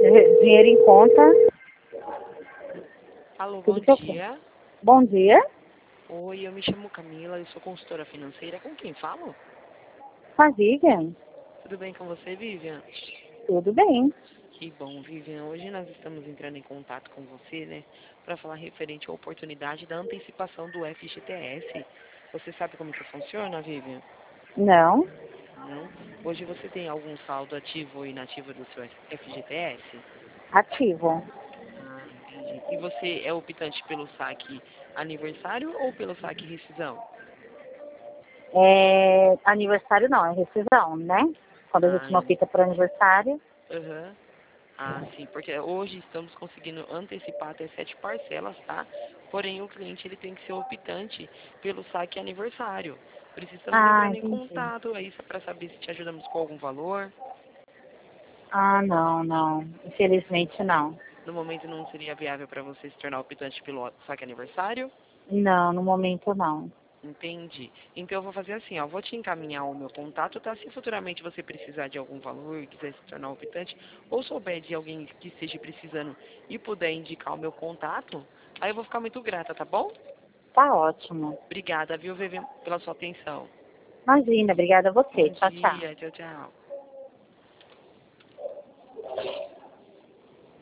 Dinheiro em conta. Alô, bom Tudo que eu quero. dia. Bom dia. Oi, eu me chamo Camila, eu sou consultora financeira. Com quem falo? Com a Vivian. Tudo bem com você, Vivian? Tudo bem. Que bom, Vivian. Hoje nós estamos entrando em contato com você, né, para falar referente à oportunidade da antecipação do FGTS. Você sabe como que funciona, Vivian? Não. Não? Hoje você tem algum saldo ativo ou inativo do seu FGTS? Ativo. Ah, entendi. E você é optante pelo saque aniversário ou pelo saque rescisão? Aniversário não, é rescisão, né? Quando a Ah, gente não opta por aniversário. aham. Ah, sim, porque hoje estamos conseguindo antecipar até 7 parcelas, tá? Porém, o cliente ele tem que ser optante pelo saque aniversário. Por isso estamos Ah, entrando em entendi. contato aí para saber se te ajudamos com algum valor. Ah, não. Infelizmente não. No momento não seria viável para você se tornar optante pelo saque aniversário? Não, no momento não. Entendi. Então eu vou fazer assim, ó, vou te encaminhar o meu contato, tá? Se futuramente você precisar de algum valor, quiser se tornar optante, ou souber de alguém que esteja precisando e puder indicar o meu contato, aí eu vou ficar muito grata, tá bom? Tá ótimo. Obrigada, viu, Vivian, pela sua atenção. Imagina, obrigada a você. Bom Tchau, tchau. dia, tchau, tchau.